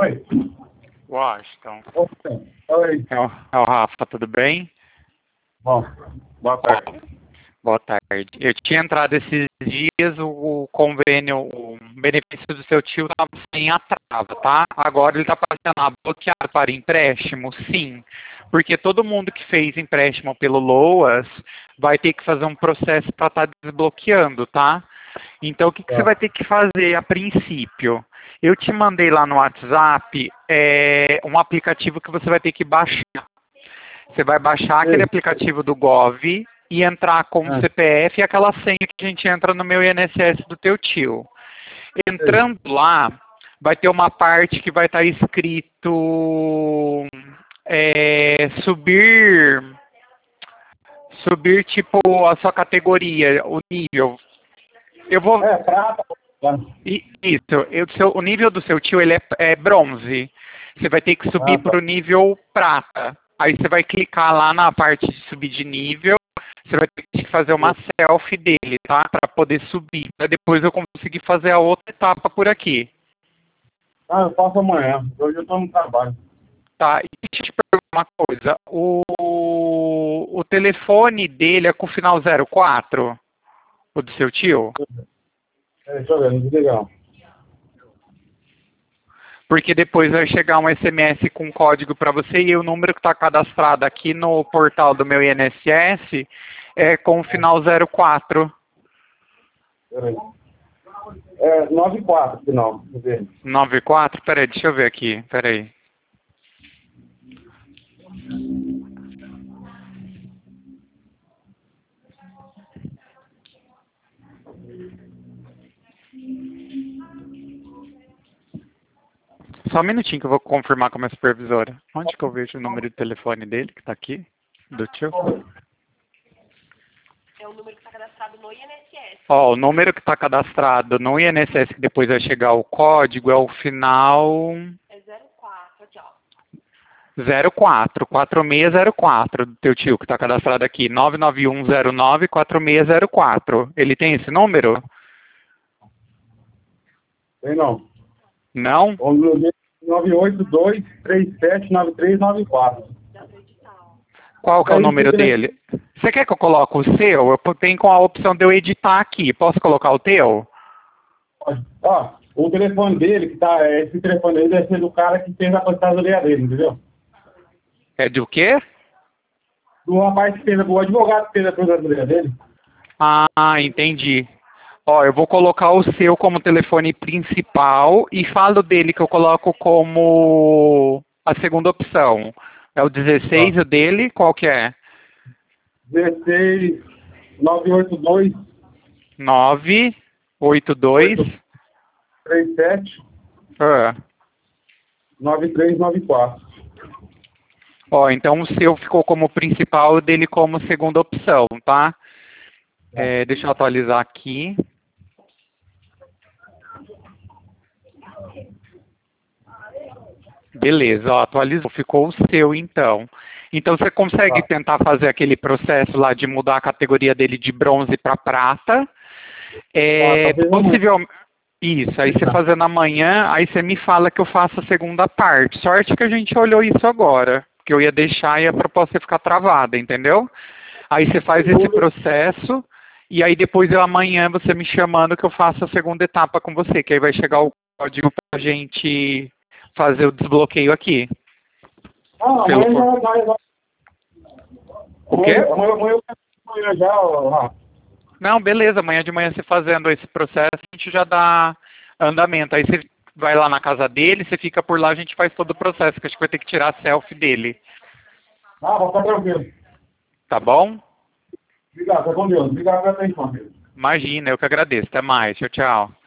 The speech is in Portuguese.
Oi. Washington. Oi. É o Rafa, tudo bem? Bom, boa tarde. Boa tarde. Eu tinha entrado esses dias, o convênio, o benefício do seu tio estava sem atraso, tá? Agora ele está passando bloqueado para empréstimo? Sim. Porque todo mundo que fez empréstimo pelo LOAS vai ter que fazer um processo para estar desbloqueando, tá? Então, o que você vai ter que fazer a princípio? Eu te mandei lá no WhatsApp um aplicativo que você vai ter que baixar. Você vai baixar aquele aplicativo do Gov e entrar com o CPF e aquela senha que a gente entra no meu INSS do teu tio. Entrando lá, vai ter uma parte que vai estar escrito subir tipo a sua categoria, o nível. Eu vou. Prata. Isso. O nível do seu tio ele é bronze. Você vai ter que subir para o nível prata. Aí você vai clicar lá na parte de subir de nível. Você vai ter que fazer uma selfie dele, tá? Para poder subir. Para depois eu conseguir fazer a outra etapa por aqui. Eu faço amanhã. Hoje eu estou no trabalho. Tá, e deixa eu te perguntar uma coisa. O telefone dele é com o final 04? O do seu tio? Deixa eu ver, não desligar. Porque depois vai chegar um SMS com código para você e o número que está cadastrado aqui no portal do meu INSS é com o final 04. Peraí. 94, final. 94? Peraí, deixa eu ver aqui. Peraí. Só um minutinho que eu vou confirmar com a minha supervisora. Onde que eu vejo o número de telefone dele, que está aqui? Do tio? É o número que está cadastrado no INSS. Ó, o número que está cadastrado no INSS, que depois vai chegar o código, é o final... É 04, aqui, ó. 04, 4604, do teu tio, que está cadastrado aqui. 991094604. Ele tem esse número? Tem não. Não? O número dele é 982379394. Qual que é o número dele? Você quer que eu coloque o seu? Eu tenho com a opção de eu editar aqui. Posso colocar o teu? O telefone dele, esse telefone dele deve ser do cara que fez a aposentadoria dele, entendeu? É do quê? Do rapaz que fez, o advogado que fez a aposentadoria dele. Ah, entendi. Ó, eu vou colocar o seu como telefone principal e falo dele que eu coloco como a segunda opção. É o 16 o dele? Qual que é? 16 982 982 37 9394. Ó, então o seu ficou como principal e o dele como segunda opção, tá? Deixa eu atualizar aqui. Beleza, ó, atualizou, ficou o seu então. Então você consegue tentar fazer aquele processo lá de mudar a categoria dele de bronze para prata. Possivelmente. Isso, aí você fazendo amanhã, aí você me fala que eu faço a segunda parte. Sorte que a gente olhou isso agora, que eu ia deixar e a proposta ia ficar travada, entendeu? Aí você faz esse processo e aí depois amanhã você me chamando que eu faço a segunda etapa com você, que aí vai chegar o código pra gente fazer o desbloqueio aqui. O quê? Amanhã já, Rafa. Não, beleza, amanhã de manhã você fazendo esse processo, a gente já dá andamento. Aí você vai lá na casa dele, você fica por lá, a gente faz todo o processo, que a gente vai ter que tirar a selfie dele. Vou ficar tranquilo. Tá bom? Obrigado, tá com Deus. Obrigado pela atenção, filho. Imagina, eu que agradeço. Até mais. Tchau, tchau.